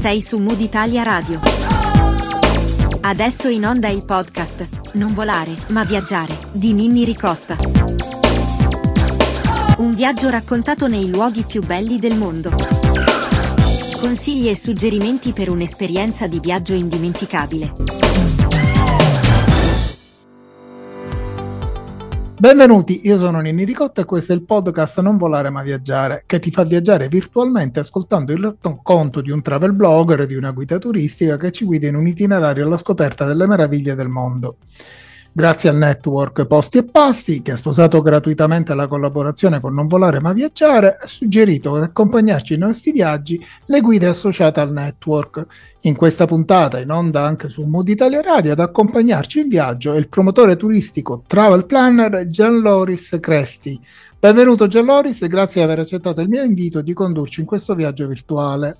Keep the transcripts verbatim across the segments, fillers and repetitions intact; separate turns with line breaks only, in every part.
Sei su Mood Italia Radio. Adesso in onda il podcast Non volare, ma viaggiare di Ninni Ricotta. Un viaggio raccontato nei luoghi più belli del mondo. Consigli e suggerimenti per un'esperienza di viaggio indimenticabile.
Benvenuti, io sono Ninni Ricotta e questo è il podcast Non volare ma viaggiare, che ti fa viaggiare virtualmente ascoltando il racconto di un travel blogger e di una guida turistica che ci guida in un itinerario alla scoperta delle meraviglie del mondo. Grazie al network Posti e Pasti, che ha sposato gratuitamente la collaborazione con Non volare ma viaggiare, ha suggerito ad accompagnarci nei nostri viaggi le guide associate al network. In questa puntata, in onda anche su Mood Italia Radio, ad accompagnarci in viaggio è il promotore turistico travel planner Gianloris Cresti. Benvenuto Gianloris e grazie di aver accettato il mio invito di condurci in questo viaggio virtuale.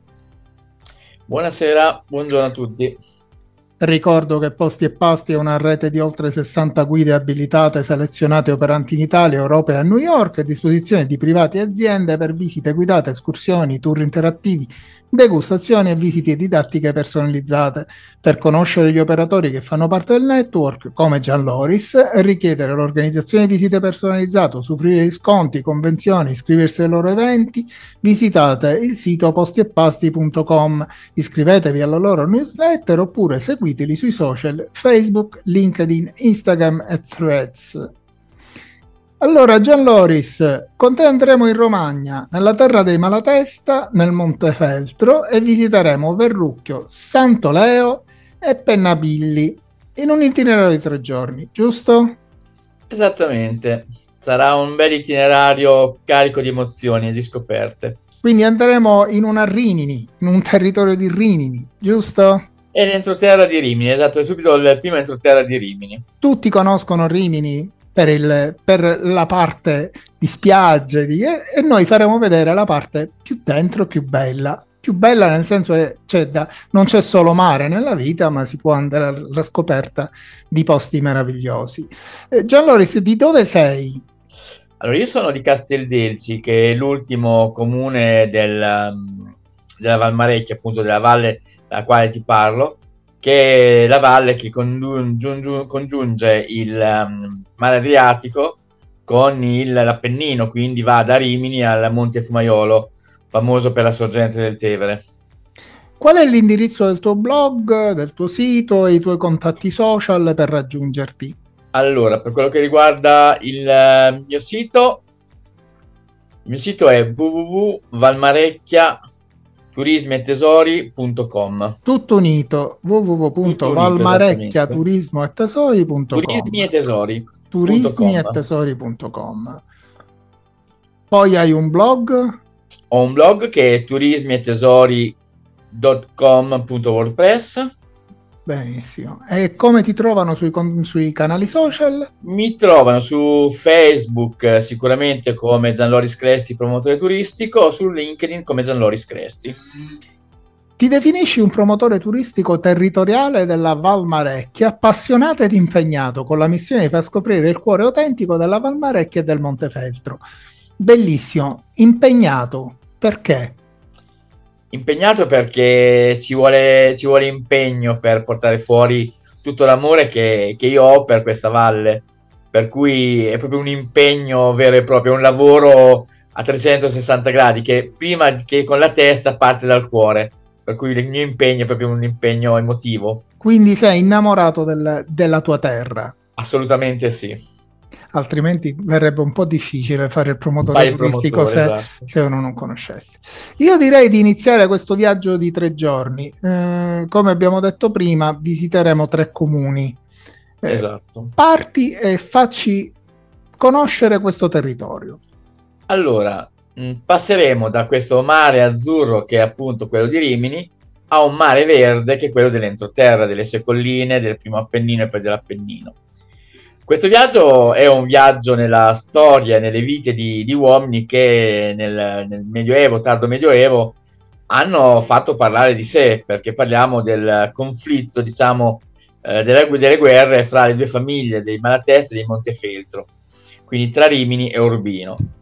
Buonasera, buongiorno a tutti.
Ricordo che Posti e Pasti è una rete di oltre sessanta guide abilitate selezionate operanti in Italia, Europa e a New York, a disposizione di privati e aziende per visite guidate, escursioni, tour interattivi, degustazioni e visite didattiche personalizzate. Per conoscere gli operatori che fanno parte del network, come Gianloris, richiedere l'organizzazione di visite personalizzate, usufruire di sconti, convenzioni, iscriversi ai loro eventi, visitate il sito posti e pasti punto com, iscrivetevi alla loro newsletter oppure seguiteli sui social Facebook, LinkedIn, Instagram e Threads. Allora Gianloris, con te andremo in Romagna, nella terra dei Malatesta, nel Montefeltro, e visiteremo Verrucchio, Santo Leo e Pennabilli in un itinerario di tre giorni, giusto?
Esattamente, sarà un bel itinerario carico di emozioni e di scoperte.
Quindi andremo in una Rimini, in un territorio di Rimini, giusto?
È l'entroterra di Rimini, esatto, è subito il primo entroterra di Rimini.
Tutti conoscono Rimini per, il, per la parte di spiagge di, e, e noi faremo vedere la parte più dentro, più bella. Più bella nel senso che c'è da, non c'è solo mare nella vita, ma si può andare alla scoperta di posti meravigliosi. Eh, Gianloris, di dove sei?
Allora, io sono di Casteldelci, che è l'ultimo comune del, della Valmarecchia, appunto della valle dalla quale ti parlo, che è la valle che congiunge, congiunge il um, mare Adriatico con il, l'Appennino, quindi va da Rimini al Monte Fumaiolo, famoso per la sorgente del Tevere.
Qual è l'indirizzo del tuo blog, del tuo sito e i tuoi contatti social per raggiungerti?
Allora, per quello che riguarda il uh, mio sito, il mio sito è w w w punto valmarecchia turismi e tesori punto com.
Tutto unito, w w w punto valmarecchia turismo e tesori punto com.
Turismi e tesori.
turismi e tesori punto com. Poi hai un blog?
Ho un blog che è turismi e tesori punto com punto wordpress.
Benissimo. E come ti trovano sui, sui canali social?
Mi trovano su Facebook sicuramente come Gianloris Cresti, promotore turistico, su LinkedIn come Gianloris Cresti.
Ti definisci un promotore turistico territoriale della Valmarecchia, appassionato ed impegnato, con la missione di far scoprire il cuore autentico della Valmarecchia e del Montefeltro. Bellissimo. Impegnato. Perché?
Impegnato perché ci vuole, ci vuole impegno per portare fuori tutto l'amore che, che io ho per questa valle, per cui è proprio un impegno vero e proprio, un lavoro a trecentosessanta gradi che prima che con la testa parte dal cuore, per cui il mio impegno è proprio un impegno emotivo.
Quindi sei innamorato del, della tua terra?
Assolutamente sì.
Altrimenti verrebbe un po' difficile fare il promotore
Fai il
turistico
promotore,
se,
esatto.
se uno non conoscesse. Io direi di iniziare questo viaggio di tre giorni. Eh, come abbiamo detto prima, visiteremo tre comuni. Eh,
esatto.
Parti e facci conoscere questo territorio.
Allora, mh, passeremo da questo mare azzurro che è appunto quello di Rimini a un mare verde che è quello dell'entroterra, delle sue colline, del primo Appennino e poi dell'Appennino. Questo viaggio è un viaggio nella storia, nelle vite di, di uomini che nel, nel Medioevo, tardo Medioevo, hanno fatto parlare di sé, perché parliamo del conflitto, diciamo, eh, delle, delle guerre fra le due famiglie, dei Malatesta e dei Montefeltro, quindi tra Rimini e Urbino.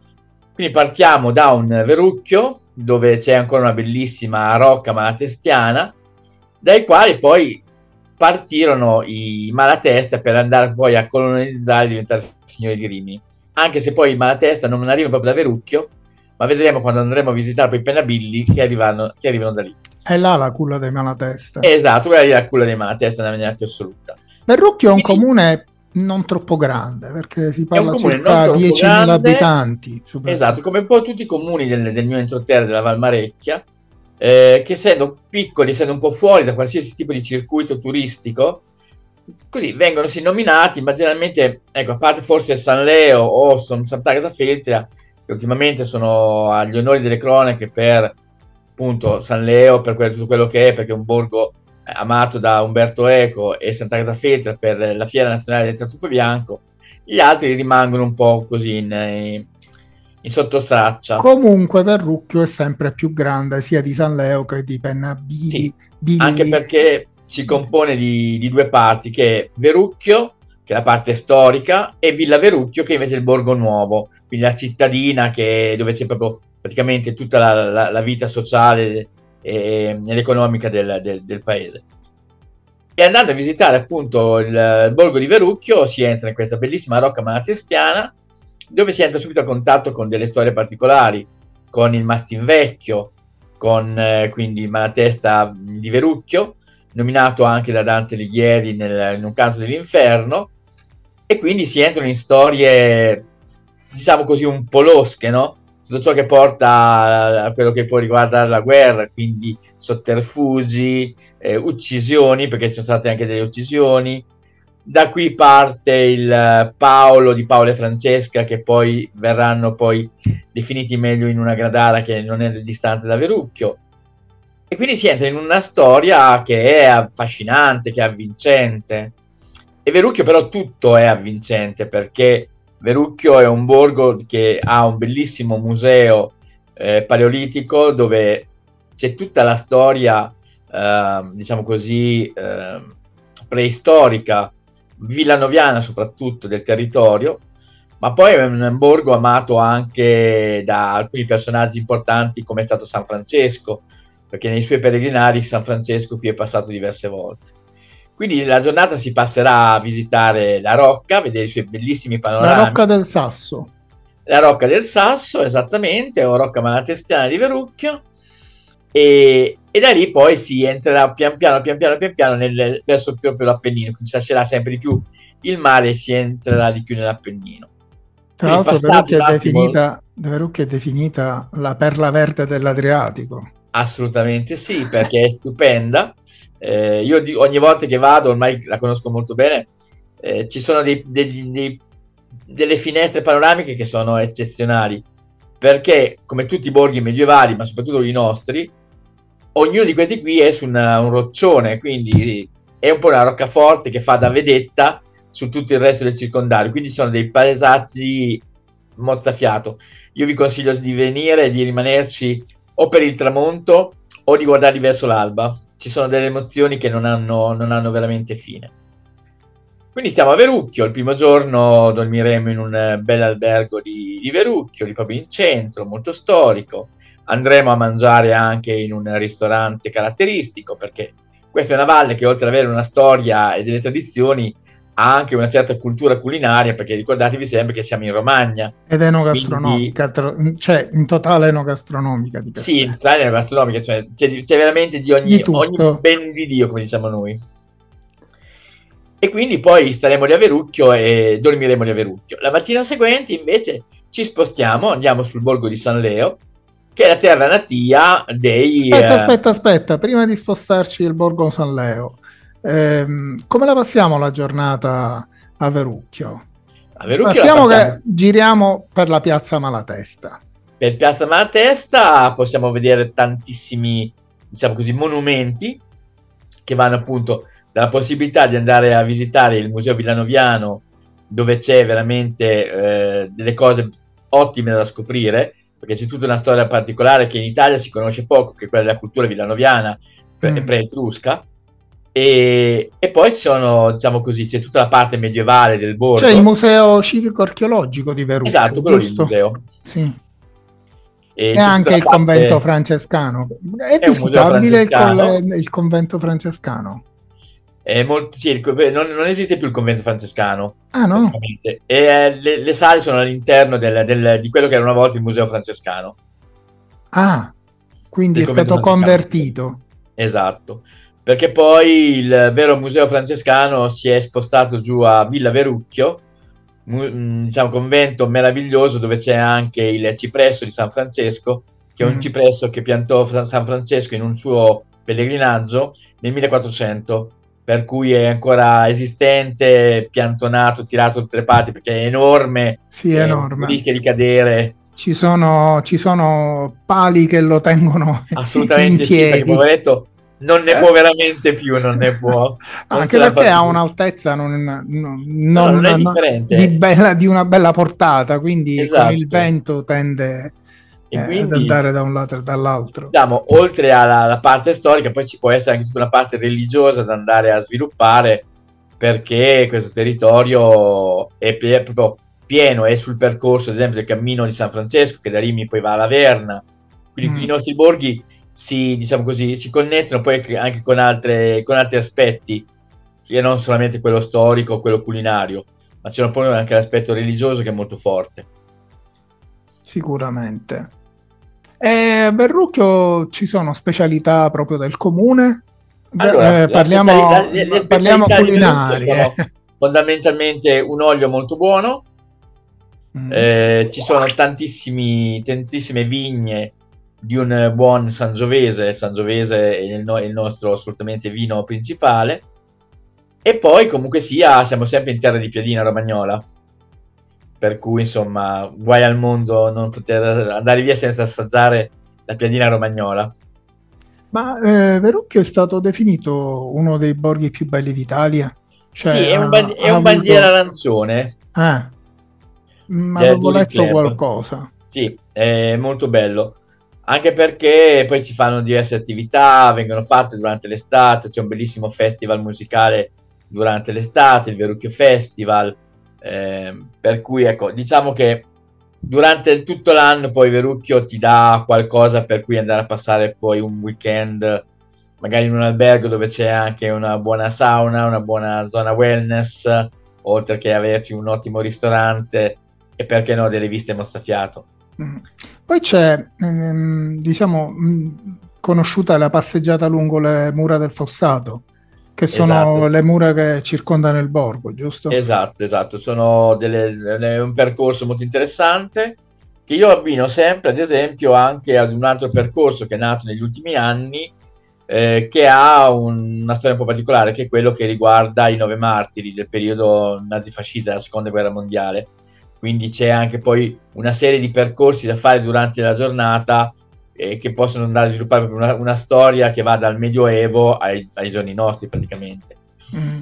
Quindi partiamo da un Verrucchio, dove c'è ancora una bellissima rocca malatestiana, dai quali poi partirono i Malatesta per andare poi a colonizzare e diventare signori di Rimini. Anche se poi i Malatesta non arrivano proprio da Verrucchio, ma vedremo quando andremo a visitare poi i Pennabilli che arrivano, che arrivano da lì.
È là la culla dei Malatesta.
Esatto, quella lì è la culla dei Malatesta nella maniera più assoluta.
Verrucchio è un comune non troppo grande, perché si parla
comune
circa diecimila abitanti.
Esatto, come un po' tutti i comuni del, del mio entroterra della Valmarecchia, eh, che essendo piccoli, essendo un po' fuori da qualsiasi tipo di circuito turistico, così vengono sì nominati, ma generalmente, ecco, a parte forse San Leo o Sant'Agata Feltria, che ultimamente sono agli onori delle cronache per appunto San Leo, per quello, tutto quello che è, perché è un borgo amato da Umberto Eco, e Sant'Agata Feltria per la Fiera Nazionale del Tartufo Bianco. Gli altri rimangono un po' così in, in sottostraccia.
Comunque Verrucchio è sempre più grande sia di San Leo che di Pennabilli.
Sì, anche perché si compone di, di due parti, che è Verrucchio, che è la parte storica, e Villa Verrucchio, che invece è il borgo nuovo, quindi la cittadina che, dove c'è proprio praticamente tutta la, la, la vita sociale e, ed economica del, del, del paese. E andando a visitare appunto il, il borgo di Verrucchio si entra in questa bellissima rocca malatestiana, dove si entra subito a contatto con delle storie particolari, con il Mastinvecchio, con eh, quindi Malatesta di Verrucchio, nominato anche da Dante Alighieri nel, in un canto dell'inferno, e quindi si entrano in storie, diciamo così, un po' losche, no? Tutto ciò che porta a quello che può riguardare la guerra, quindi sotterfugi, eh, uccisioni, perché ci sono state anche delle uccisioni. Da qui parte il Paolo di Paolo e Francesca, che poi verranno poi definiti meglio in una gradara che non è distante da Verrucchio. E quindi si entra in una storia che è affascinante, che è avvincente. E Verrucchio però tutto è avvincente, perché Verrucchio è un borgo che ha un bellissimo museo eh, paleolitico, dove c'è tutta la storia, eh, diciamo così, eh, preistorica, villanoviana soprattutto, del territorio, ma poi è un borgo amato anche da alcuni personaggi importanti, come è stato San Francesco, perché nei suoi peregrinari San Francesco qui è passato diverse volte. Quindi la giornata si passerà a visitare la rocca, vedere i suoi bellissimi panorami.
La rocca del Sasso.
La rocca del Sasso, esattamente, o rocca malatestiana di Verrucchio, e, e da lì poi si entrerà pian piano, pian piano, pian piano nel, verso proprio l'Appennino, quindi si lascerà sempre di più il mare e si entrerà di più nell'Appennino.
Tra l'altro Verrucchio è, definita, Verrucchio è definita la perla verde dell'Adriatico.
Assolutamente sì, perché è stupenda. Eh, io di, ogni volta che vado, ormai la conosco molto bene, eh, ci sono dei, degli, dei, delle finestre panoramiche che sono eccezionali, perché come tutti i borghi medievali, ma soprattutto i nostri, ognuno di questi qui è su una, un roccione, quindi è un po' una roccaforte che fa da vedetta su tutto il resto del circondario, quindi ci sono dei paesaggi mozzafiato. Io vi consiglio di venire e di rimanerci o per il tramonto o di guardarli verso l'alba. Ci sono delle emozioni che non hanno, non hanno veramente fine. Quindi stiamo a Verrucchio, il primo giorno dormiremo in un bel albergo di, di Verrucchio, lì proprio in centro, molto storico. Andremo a mangiare anche in un ristorante caratteristico, perché questa è una valle che oltre ad avere una storia e delle tradizioni ha anche una certa cultura culinaria, perché ricordatevi sempre che siamo in Romagna.
Ed enogastronomica, quindi, cioè in totale enogastronomica. Di
sì, in totale enogastronomica, cioè c'è, c'è veramente di ogni,
di
ogni ben di Dio, come diciamo noi. E quindi poi staremo lì a Verrucchio e dormiremo lì a Verrucchio. La mattina seguente invece ci spostiamo, andiamo sul borgo di San Leo, che è la terra natia dei...
Aspetta, aspetta, aspetta, prima di spostarci il borgo San Leo, ehm, come la passiamo la giornata a Verrucchio?
A Verrucchio
Partiamo
la passiamo...
che giriamo per la piazza Malatesta.
Per piazza Malatesta possiamo vedere tantissimi, diciamo così, monumenti che vanno appunto dalla possibilità di andare a visitare il Museo Villanoviano, dove c'è veramente eh, delle cose ottime da scoprire, perché c'è tutta una storia particolare che in Italia si conosce poco, che è quella della cultura villanoviana pre- mm. pre-etrusca, e, e poi ci sono, diciamo così, c'è tutta la parte medievale del borgo.
C'è il Museo Civico Archeologico di Verrucchio,
esatto, quello
giusto?
lì, il museo.
Sì.
E
E
c'è tutta
anche
la
il
parte,
convento francescano. È
è un museo
visitabile il,
francescano.
col- il convento francescano?
È molto, sì, il conve- non, non esiste più il convento francescano,
Ah no?
praticamente. E eh, le, le sale sono all'interno del- del- di quello che era una volta il museo francescano,
Ah, quindi
del
è
convento
stato
francescano.
convertito.
Esatto, perché poi il vero museo francescano si è spostato giù a Villa Verucchio, mu- mh, diciamo convento meraviglioso dove c'è anche il cipresso di San Francesco, che è un
Mm.
cipresso che piantò Fra- San Francesco in un suo pellegrinaggio nel millequattrocento, per cui è ancora esistente, piantonato, tirato da tutte le parti perché è enorme
Sì, è
e
enorme.
rischia di cadere.
Ci sono, ci sono pali che lo tengono in
Assolutamente sì, perché
piedi.
poveretto non ne
Eh?
può veramente più, non ne può, non ce
Anche
la
perché
fa
ha
più.
un'altezza non, non-
No, no,
non-
non è
non- di,
differente.
bella- di una bella portata, quindi con il
Esatto.
vento tende eh,
E
ad
quindi,
andare da un lato e dall'altro.
diciamo, oltre alla, alla parte storica, poi ci può essere anche tutta una parte religiosa da andare a sviluppare, perché questo territorio è, pie- è proprio pieno, è sul percorso, ad esempio, del cammino di San Francesco, che da Rimini poi va a Laverna. Quindi
Mm.
i nostri borghi si, diciamo così, si connettono poi anche con, altre, con altri aspetti, che non solamente quello storico o quello culinario, ma c'è poi anche l'aspetto religioso che è molto forte.
Sicuramente. E a Verrucchio ci sono specialità proprio del comune?
Allora,
Beh, eh,
la specialità-
parliamo,
le, le
parliamo
specialità di Verrucchio
culinarie.
sono fondamentalmente un olio molto buono,
Mm.
eh, ci sono tantissimi, tantissime vigne di un buon Sangiovese, Sangiovese è il, no- è il nostro assolutamente vino principale, e poi comunque sia siamo sempre in terra di piadina romagnola, per cui insomma guai al mondo non poter andare via senza assaggiare la piadina romagnola.
Ma eh, Verrucchio è stato definito uno dei borghi più belli d'Italia? Cioè
Sì, è un,
ha,
bandi- è
ha
un bandiera
avuto...
arancione
Ah, mm,
del
avevo
Touring
letto
Club.
qualcosa.
Sì, è molto bello. Anche perché poi ci fanno diverse attività, vengono fatte durante l'estate, c'è un bellissimo festival musicale durante l'estate, il Verrucchio Festival, ehm, per cui ecco, diciamo che durante il- tutto l'anno poi Verrucchio ti dà qualcosa per cui andare a passare poi un weekend, magari in un albergo dove c'è anche una buona sauna, una buona zona wellness, oltre che averci un ottimo ristorante e perché no delle viste mozzafiato.
Mm. Poi c'è, ehm, diciamo, mh, conosciuta la passeggiata lungo le mura del Fossato, che sono
Esatto,
le mura che circondano il borgo, giusto?
esatto, esatto. Sono delle, delle- un percorso molto interessante che io abbino sempre, ad esempio, anche ad un altro percorso che è nato negli ultimi anni, eh, che ha un- una storia un po' particolare, che è quello che riguarda i nove martiri del periodo nazifascista della seconda guerra mondiale. Quindi c'è anche poi una serie di percorsi da fare durante la giornata, eh, che possono andare a sviluppare proprio una, una storia che va dal Medioevo ai, ai giorni nostri praticamente.
Mm.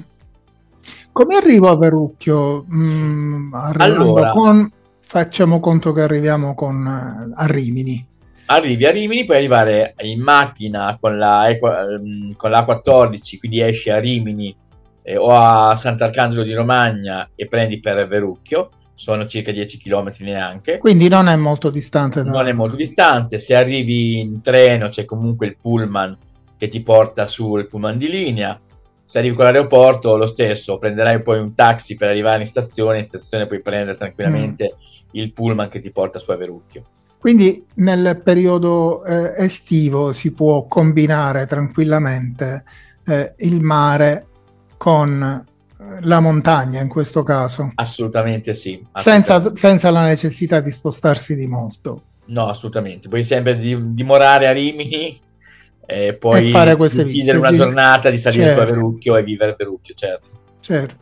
Come arrivo a Verrucchio? Mm, arrivando
Allora,
con, facciamo conto che arriviamo con, eh, a Rimini.
arrivi a Rimini, puoi arrivare in macchina con la, ehm, con la A quattordici, quindi esci a Rimini eh, o a Sant'Arcangelo di Romagna e prendi per Verrucchio, sono circa dieci chilometri neanche,
Quindi non è molto distante
non è
da...
molto distante. Se arrivi in treno c'è comunque il pullman che ti porta sul pullman di linea. Se arrivi con l'aeroporto lo stesso, prenderai poi un taxi per arrivare in stazione, in stazione puoi prendere tranquillamente mm. il pullman che ti porta su a Verrucchio.
Quindi nel periodo eh, estivo si può combinare tranquillamente eh, il mare con eh, la montagna in questo caso.
Assolutamente sì.
Senza,
Assolutamente.
senza la necessità di spostarsi di molto.
No, assolutamente. Puoi sempre di, dimorare a Rimini e poi
E fare queste
decidere
visite.
una giornata di salire
certo,
su a Verrucchio e vivere a Verrucchio, certo.
Certo.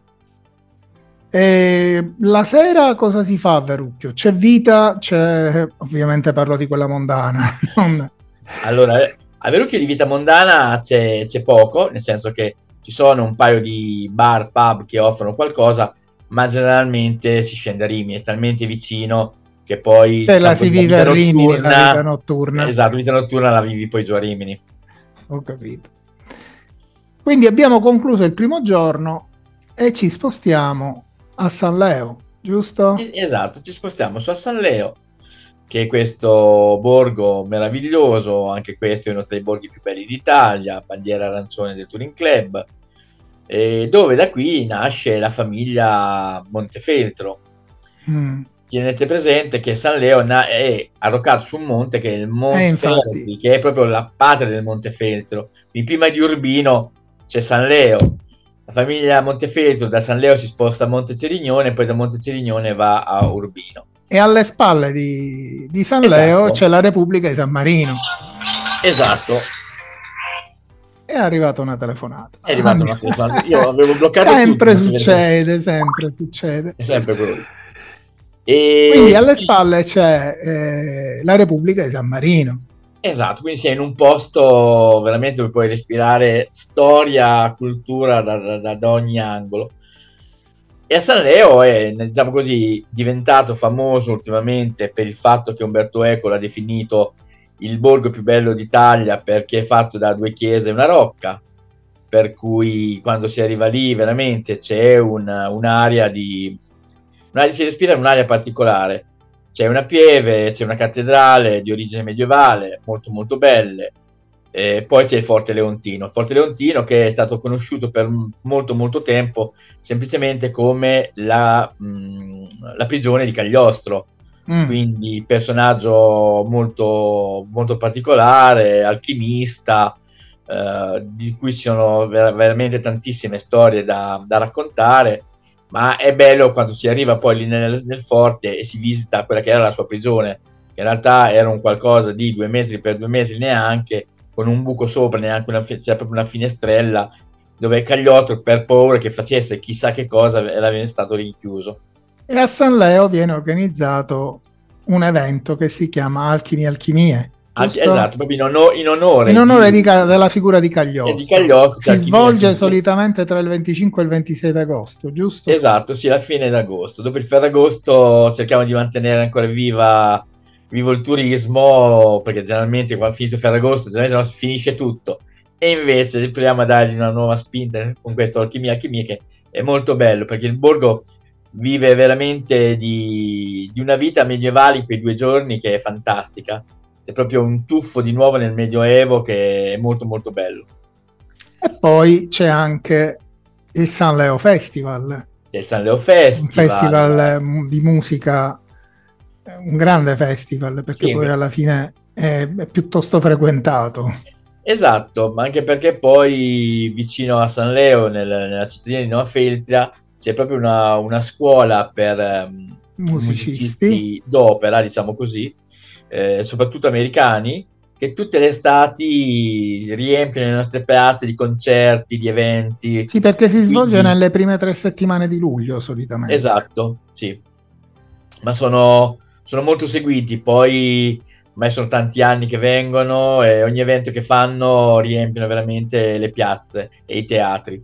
E la sera cosa si fa a Verrucchio? C'è vita, c'è... ovviamente parlo di quella mondana. Non...
Allora, a Verrucchio di vita mondana c'è, c'è poco, nel senso che ci sono un paio di bar, pub che offrono qualcosa, ma generalmente si scende a Rimini, è talmente vicino che poi...
Se la
diciamo,
si vive a Rimini, la vita notturna.
Esatto, vita notturna la vivi poi giù a Rimini.
Ho capito. Quindi abbiamo concluso il primo giorno e ci spostiamo a San Leo, giusto?
Esatto, ci spostiamo su a San Leo, che è questo borgo meraviglioso, anche questo è uno dei borghi più belli d'Italia, bandiera arancione del Touring Club, eh, dove da qui nasce la famiglia Montefeltro.
Mm.
Tenete presente che San Leo è arroccato su un monte che è il Monsferri,
eh,
che è proprio la patria del Montefeltro. Quindi prima di Urbino c'è San Leo. La famiglia Montefeltro da San Leo si sposta a Monte Cerignone, poi da Monte Cerignone va a Urbino.
E alle spalle di, di San
Esatto.
Leo c'è la Repubblica di San Marino.
Esatto.
È arrivata una telefonata.
È arrivata una telefonata. Io avevo bloccato
sempre
tutto.
Succede, sempre succede.
È sempre quello. E
quindi alle spalle c'è eh, la Repubblica di San Marino.
Esatto, quindi sei in un posto veramente dove puoi respirare storia, cultura da, da, da ogni angolo. E a San Leo è, diciamo così, diventato famoso ultimamente per il fatto che Umberto Eco l'ha definito il borgo più bello d'Italia, perché è fatto da due chiese e una rocca, per cui quando si arriva lì veramente c'è una, un'area di... Un'aria, si respira in un'area particolare. C'è una pieve, c'è una cattedrale di origine medievale, molto molto belle. Eh, poi c'è il Forte Leontino. Il Forte Leontino che è stato conosciuto per molto molto tempo semplicemente come la, mh, la prigione di Cagliostro. Mm. Quindi personaggio molto, molto particolare, alchimista, eh, di cui ci sono ver- veramente tantissime storie da, da raccontare. Ma è bello quando si arriva poi lì nel, nel forte e si visita quella che era la sua prigione, che in realtà era un qualcosa di due metri per due metri neanche, con un buco sopra, neanche una, c'era proprio una finestrella, dove Cagliostro, per paura che facesse chissà che cosa, era stato rinchiuso.
E a San Leo viene organizzato un evento che si chiama Alchimi Alchimie.
Anche, esatto, proprio in, ono- in onore,
in onore
di,
di, della figura di Cagliostro.
Di Cagliostro
si svolge solitamente tra il venticinque e il ventisei d'agosto, giusto?
Esatto, sì, alla fine d'agosto. Dopo il Ferragosto cerchiamo di mantenere ancora viva, vivo il turismo, perché generalmente quando finito il Ferragosto generalmente non si finisce tutto. E invece proviamo a dargli una nuova spinta con questo Alchimia Alchimia, che è molto bello, perché il borgo vive veramente di, di una vita medievale in quei due giorni che è fantastica. C'è proprio un tuffo di nuovo nel Medioevo che è molto molto bello.
E poi c'è anche il San Leo Festival.
Il San Leo Festival.
Un festival di musica, un grande festival, perché sì, poi beh. alla fine è, è piuttosto frequentato.
Esatto, ma anche perché poi vicino a San Leo, nel, nella cittadina di Nova Feltria, c'è proprio una, una scuola per um, musicisti. musicisti d'opera, diciamo così, Eh, soprattutto americani, che tutte le estati riempiono le nostre piazze di concerti, di eventi.
Sì, perché si svolge Quindi... nelle prime tre settimane di luglio solitamente.
Esatto, sì. Ma sono, sono molto seguiti, poi ormai sono tanti anni che vengono e ogni evento che fanno riempiono veramente le piazze e i teatri.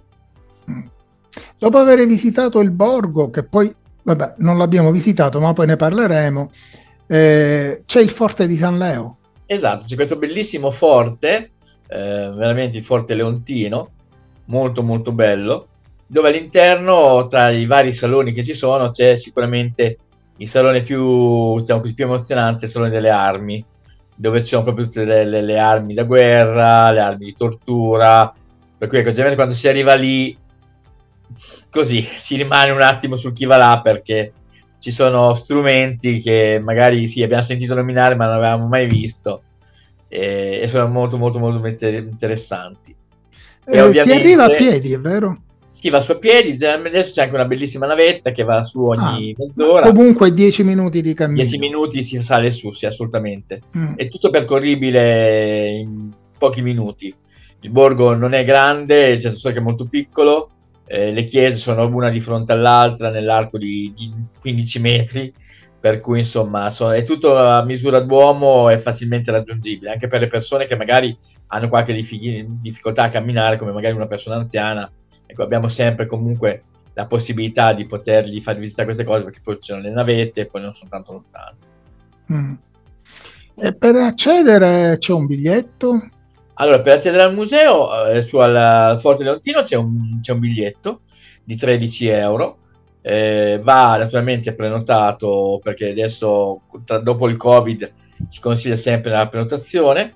Dopo aver visitato il borgo, che poi, vabbè, non l'abbiamo visitato, ma poi ne parleremo, Eh, c'è il forte di San Leo.
Esatto, c'è questo bellissimo forte, eh, veramente il Forte Leontino, molto molto bello, dove all'interno, tra i vari saloni che ci sono, c'è sicuramente il salone più, diciamo così, più emozionante, il salone delle armi, dove ci sono proprio tutte le, le, le armi da guerra, le armi di tortura, per cui ecco, generalmente quando si arriva lì, così, si rimane un attimo sul chi va là, perché ci sono strumenti che magari sì abbiamo sentito nominare ma non avevamo mai visto e, e sono molto molto molto interessanti.
E eh, si arriva a piedi, è vero?
Si va su a piedi, adesso c'è anche una bellissima navetta che va su ogni ah, mezz'ora.
Comunque dieci minuti di cammino.
dieci minuti si sale su, sì, assolutamente. Mm. È tutto percorribile in pochi minuti. Il borgo non è grande, il centro storico è molto piccolo. Eh, le chiese sono una di fronte all'altra nell'arco di, di quindici metri, per cui insomma so, è tutto a misura d'uomo e facilmente raggiungibile anche per le persone che magari hanno qualche dif- difficoltà a camminare, come magari una persona anziana. Ecco, abbiamo sempre comunque la possibilità di potergli far visitare queste cose, perché poi ci sono le navette e poi non sono tanto lontane.
Mm. E per accedere c'è un biglietto?
Allora, per accedere al museo, eh, su al Forte Leontino c'è un, c'è un biglietto di tredici euro, eh, va naturalmente prenotato, perché adesso tra, dopo il Covid si consiglia sempre la prenotazione,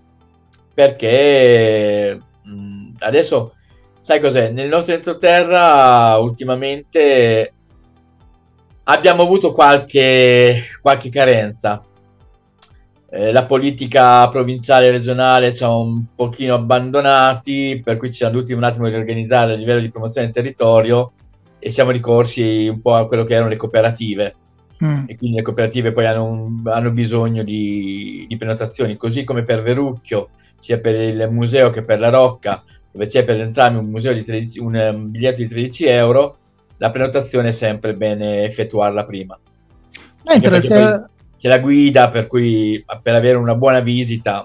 perché mh, adesso sai cos'è? Nel nostro entroterra ultimamente abbiamo avuto qualche, qualche carenza. Eh, la politica provinciale e regionale ci ha un pochino abbandonati, per cui ci siamo dovuti un attimo riorganizzare a livello di promozione del territorio e siamo ricorsi un po' a quello che erano le cooperative. Mm. E quindi le cooperative poi hanno, un, hanno bisogno di, di prenotazioni, così come per Verrucchio, sia per il museo che per la Rocca, dove c'è per entrambi un, museo di tredici, un, un biglietto di tredici euro, la prenotazione è sempre bene effettuarla prima.
Mentre se...
c'è la guida, per cui per avere una buona visita.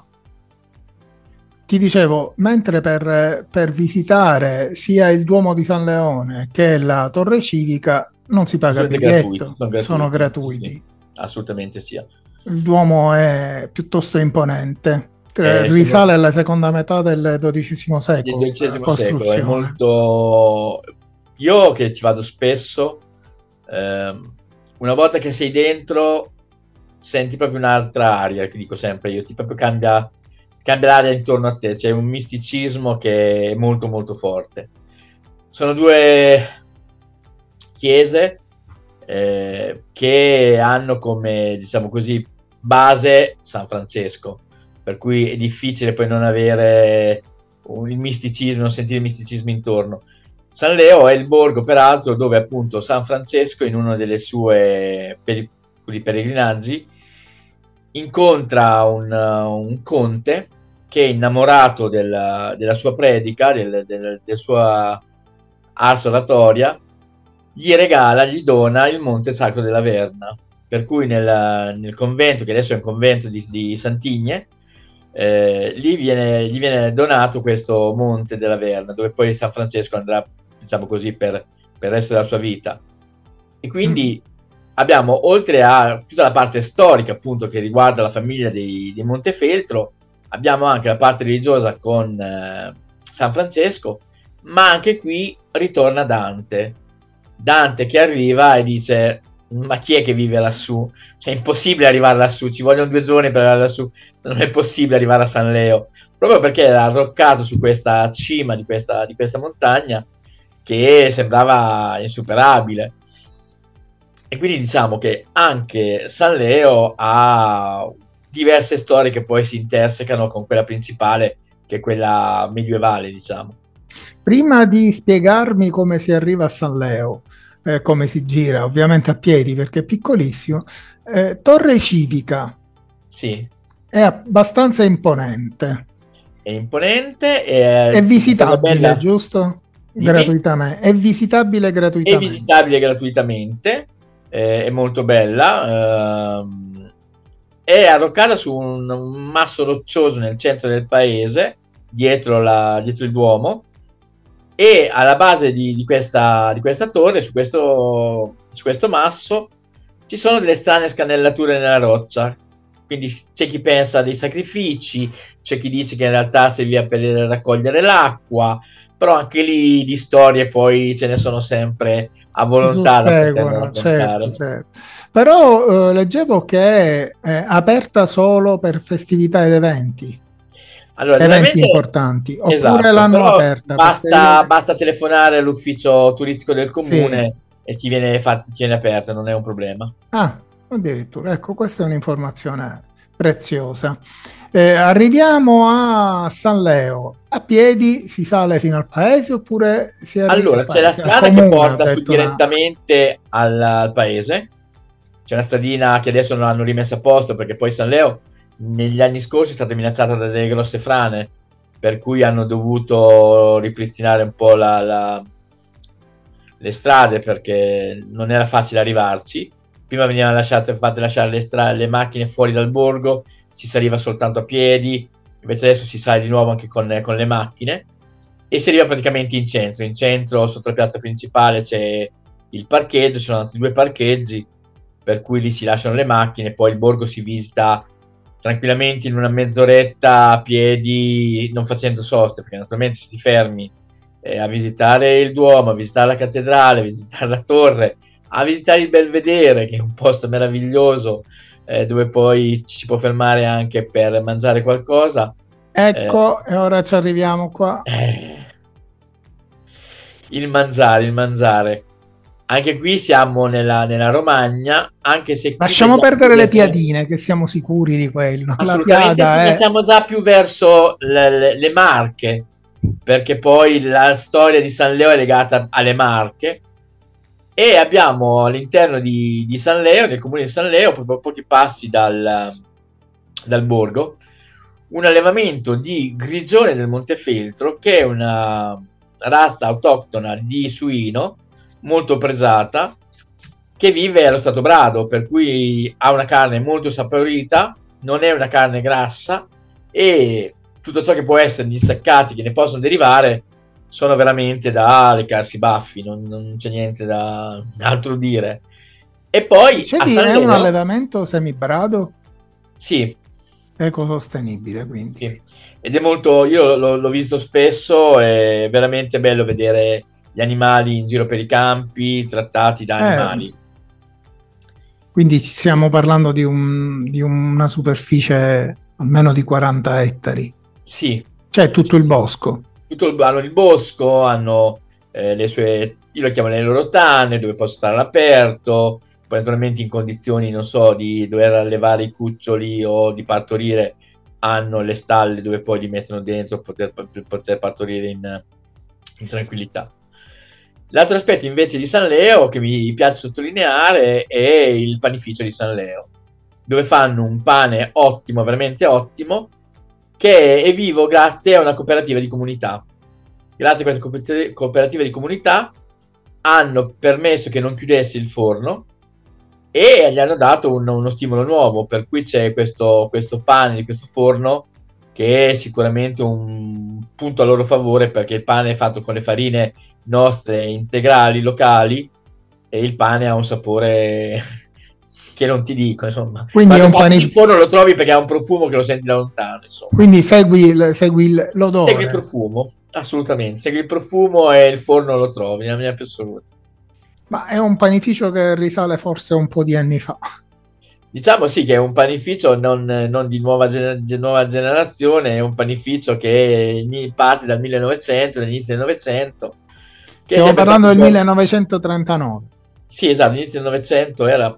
Ti dicevo, mentre per, per visitare sia il Duomo di San Leone che la Torre Civica non si paga biglietto, gratuiti, sono gratuiti. Sono gratuiti.
Sì, assolutamente sì.
Il Duomo è piuttosto imponente, eh, risale sono... alla seconda metà del dodicesimo secolo.
Del dodicesimo secolo, è molto... Io che ci vado spesso, ehm, una volta che sei dentro senti proprio un'altra aria, che dico sempre io, ti proprio cambia, cambia l'aria intorno a te, c'è un misticismo che è molto molto forte. Sono due chiese eh, che hanno come, diciamo così, base San Francesco, per cui è difficile poi non avere un, il misticismo, non sentire il misticismo intorno. San Leo è il borgo, peraltro, dove appunto San Francesco, in uno delle sue per, pellegrinaggi, incontra un, un conte che è innamorato della, della sua predica, del, del, del sua ars oratoria, gli regala, gli dona il Monte Sacro della Verna, per cui nel, nel convento, che adesso è un convento di, di Santigne, eh, lì viene, gli viene donato questo Monte della Verna, dove poi San Francesco andrà, diciamo così, per, per il resto della sua vita. E quindi mm. abbiamo, oltre a tutta la parte storica appunto che riguarda la famiglia dei, dei Montefeltro, abbiamo anche la parte religiosa con eh, San Francesco, ma anche qui ritorna Dante. Dante che arriva e dice: ma chi è che vive lassù? Cioè è impossibile arrivare lassù, ci vogliono due giorni per arrivare lassù, non è possibile arrivare a San Leo, proprio perché era arroccato su questa cima di questa, di questa montagna che sembrava insuperabile. E quindi diciamo che anche San Leo ha diverse storie che poi si intersecano con quella principale, che è quella medievale, diciamo.
Prima di spiegarmi come si arriva a San Leo, eh, come si gira, ovviamente a piedi perché è piccolissimo, eh, Torre Civica.
Sì.
È abbastanza imponente.
È imponente. È,
è visitabile, giusto?
Dimmi?
Gratuitamente. È visitabile gratuitamente.
È visitabile gratuitamente. È molto bella, ehm, è arroccata su un, un masso roccioso nel centro del paese, dietro, la, dietro il Duomo, e alla base di, di, questa, di questa torre, su questo, su questo masso, ci sono delle strane scanellature nella roccia. Quindi c'è chi pensa a dei sacrifici, c'è chi dice che in realtà serviva per raccogliere l'acqua, però anche lì di storie poi ce ne sono sempre a volontà da
seguono, certo, certo. Però eh, leggevo che è, è aperta solo per festività ed eventi,
allora,
eventi importanti, oppure
esatto,
l'hanno aperta
basta, perché... basta telefonare all'ufficio turistico del comune, sì, e ti viene, fatta, ti viene aperta, non è un problema.
Ah, addirittura, ecco, questa è un'informazione preziosa. Eh, arriviamo a San Leo, a piedi si sale fino al paese oppure si arriva
allora
al
c'è la strada comune, che porta su direttamente una... al, al paese, c'è una stradina che adesso non hanno rimesso a posto perché poi San Leo negli anni scorsi è stata minacciata da delle grosse frane, per cui hanno dovuto ripristinare un po' la, la, le strade, perché non era facile arrivarci. Prima venivano lasciate, fatte lasciare le, stra- le macchine fuori dal borgo, si saliva soltanto a piedi, invece adesso si sale di nuovo anche con, con le macchine, e si arriva praticamente in centro. In centro, sotto la piazza principale, c'è il parcheggio, ci sono altri due parcheggi, per cui lì si lasciano le macchine, poi il borgo si visita tranquillamente in una mezz'oretta a piedi, non facendo soste, perché naturalmente se ti fermi eh, a visitare il Duomo, a visitare la cattedrale, a visitare la torre, a visitare il Belvedere, che è un posto meraviglioso, eh, dove poi ci si può fermare anche per mangiare qualcosa.
Ecco, eh, e ora ci arriviamo qua.
Eh, il mangiare, il mangiare. Anche qui siamo nella, nella Romagna, anche se...
Lasciamo perdere le piadine, che siamo sicuri di quello.
Assolutamente
La
sì,
è...
siamo già più verso le, le, le Marche, perché poi la storia di San Leo è legata alle Marche, e abbiamo all'interno di, di San Leo, nel comune di San Leo, proprio a pochi passi dal, dal borgo, un allevamento di grigione del Montefeltro, che è una razza autoctona di suino molto pregiata, che vive allo stato brado, per cui ha una carne molto saporita, non è una carne grassa, e tutto ciò che può essere gli insaccati che ne possono derivare sono veramente da leccarsi i baffi, non, non c'è niente da altro dire. E poi
c'è
a
di,
San
è
Leo,
un allevamento semibrado?
Sì.
Ecosostenibile, quindi.
Sì. Ed è molto, io l'ho, l'ho visto spesso, è veramente bello vedere gli animali in giro per i campi, trattati da animali.
Eh, quindi stiamo parlando di, un, di una superficie almeno di quaranta ettari.
Sì.
Cioè tutto il bosco.
Tutto il, hanno il bosco, hanno eh, le sue, io lo chiamo le loro tane, dove posso stare all'aperto, poi naturalmente in condizioni, non so, di dover allevare i cuccioli o di partorire, hanno le stalle dove poi li mettono dentro per poter, per poter partorire in, in tranquillità. L'altro aspetto invece di San Leo che mi piace sottolineare è il panificio di San Leo, dove fanno un pane ottimo, veramente ottimo, che è vivo grazie a una cooperativa di comunità. Grazie a questa cooperativa di comunità hanno permesso che non chiudesse il forno e gli hanno dato un, uno stimolo nuovo, per cui c'è questo, questo pane di questo forno che è sicuramente un punto a loro favore, perché il pane è fatto con le farine nostre integrali, locali, e il pane ha un sapore che non ti dico, insomma.
Quindi
quando
è un
passi
panif-
in forno lo trovi perché ha un profumo che lo senti da lontano, insomma.
Quindi segui, segui l'odore.
Segui il profumo, assolutamente, segui il profumo e il forno lo trovi, nella mia più assoluta.
Ma è un panificio che risale forse un po' di anni fa.
Diciamo sì, che è un panificio non, non di nuova, gener- nuova generazione, è un panificio che parte dal millenovecento, dall'inizio del Novecento. Che
Stiamo parlando del
po'...
millenovecentotrentanove.
Sì, esatto, l'inizio del Novecento era...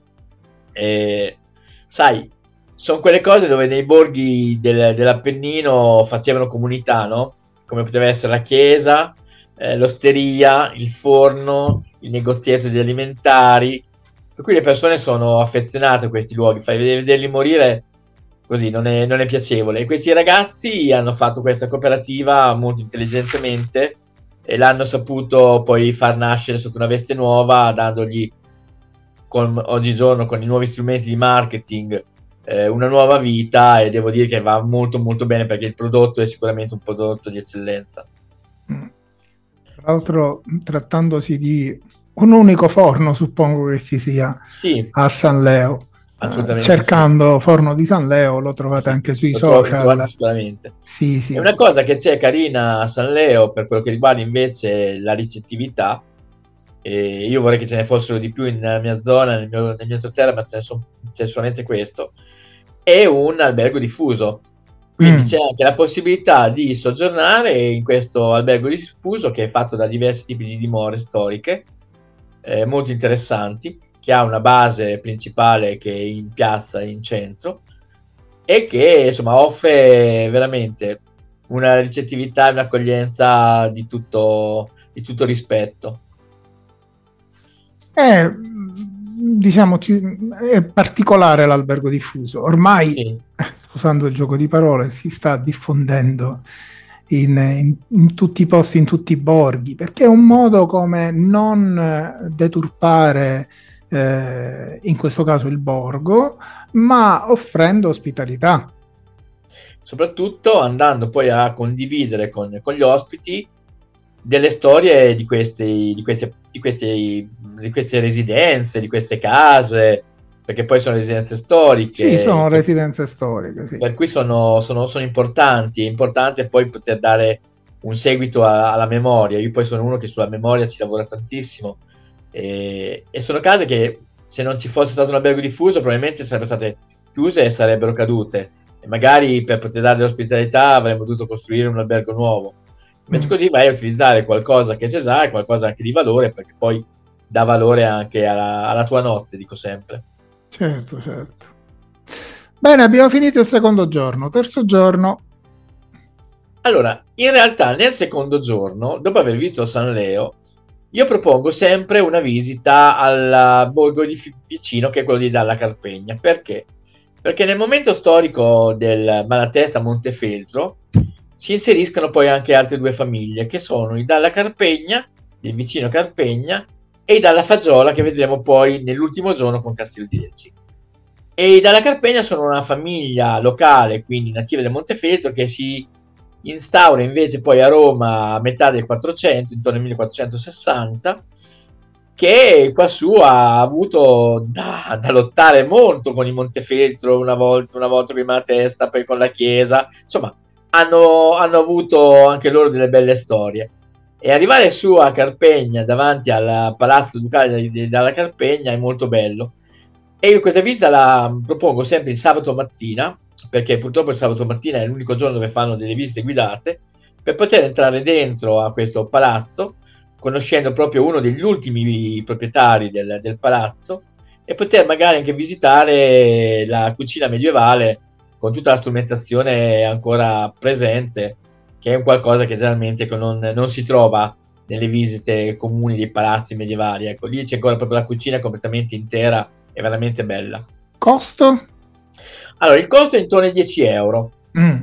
Eh, sai, sono quelle cose dove nei borghi del, dell'Appennino facevano comunità, no? Come poteva essere la chiesa, eh, l'osteria, il forno, il negozietto di alimentari, per cui le persone sono affezionate a questi luoghi, fai vederli morire così non è, non è piacevole. E questi ragazzi hanno fatto questa cooperativa molto intelligentemente e l'hanno saputo poi far nascere sotto una veste nuova, dandogli con, oggigiorno con i nuovi strumenti di marketing eh, una nuova vita, e devo dire che va molto molto bene, perché il prodotto è sicuramente un prodotto di eccellenza.
Tra l'altro, trattandosi di un unico forno, suppongo che ci sia
sì,
a San Leo. Uh, cercando sì. Forno di San Leo lo trovate sì, anche sui social.
Trovate sicuramente.
Sì, sì,
è una
sì.
cosa che c'è carina a San Leo per quello che riguarda invece la ricettività. E io vorrei che ce ne fossero di più nella mia zona, nel mio, nel mio entroterra, ma ce ne son, c'è solamente questo. È un albergo diffuso, quindi mm. c'è anche la possibilità di soggiornare in questo albergo diffuso, che è fatto da diversi tipi di dimore storiche eh, molto interessanti, che ha una base principale che è in piazza, in centro, e che insomma offre veramente una ricettività e un'accoglienza di tutto, di tutto rispetto.
È, diciamo, è particolare l'albergo diffuso. Ormai, sì. Scusando il gioco di parole, si sta diffondendo in, in, in tutti i posti, in tutti i borghi, perché è un modo come non deturpare eh, in questo caso il borgo, ma offrendo ospitalità.
Soprattutto andando poi a condividere con, con gli ospiti delle storie di questi, di, queste, di, questi, di queste residenze, di queste case, perché poi sono residenze storiche.
Sì, sono residenze storiche, sì.
Per cui sono, sono, sono importanti. È importante poi poter dare un seguito a, alla memoria. Io poi sono uno che sulla memoria ci lavora tantissimo, e, e sono case che, se non ci fosse stato un albergo diffuso, probabilmente sarebbero state chiuse e sarebbero cadute, e magari per poter dare dell'ospitalità avremmo dovuto costruire un albergo nuovo. Invece mm. così vai a utilizzare qualcosa che c'è già e qualcosa anche di valore, perché poi dà valore anche alla, alla tua notte, dico sempre.
Certo, certo. Bene, abbiamo finito il secondo giorno. Terzo giorno.
Allora, in realtà nel secondo giorno, dopo aver visto San Leo, io propongo sempre una visita al borgo di vicino, che è quello di Dalla Carpegna. Perché? Perché nel momento storico del Malatesta Montefeltro si inseriscono poi anche altre due famiglie, che sono i Dalla Carpegna, il vicino Carpegna, e i Dalla Fagiola, che vedremo poi nell'ultimo giorno con Casteldieci. E i Dalla Carpegna sono una famiglia locale, quindi nativa del Montefeltro, che si instaura invece poi a Roma a metà del quattrocento, intorno al millequattrocentosessanta, che quassù ha avuto da, da lottare molto con il Montefeltro, una volta, una volta con i Malatesta, poi con la Chiesa, insomma hanno, hanno avuto anche loro delle belle storie. E arrivare su a Carpegna, davanti al Palazzo Ducale della Carpegna, è molto bello. E io questa visita la propongo sempre il sabato mattina, perché purtroppo il sabato mattina è l'unico giorno dove fanno delle visite guidate, per poter entrare dentro a questo palazzo, conoscendo proprio uno degli ultimi proprietari del, del palazzo, e poter magari anche visitare la cucina medievale con tutta la strumentazione ancora presente, che è un qualcosa che generalmente non, non si trova nelle visite comuni dei palazzi medievali. Ecco, lì c'è ancora proprio la cucina completamente intera, è veramente bella.
Costo?
Allora, il costo è intorno ai dieci euro.
Mm.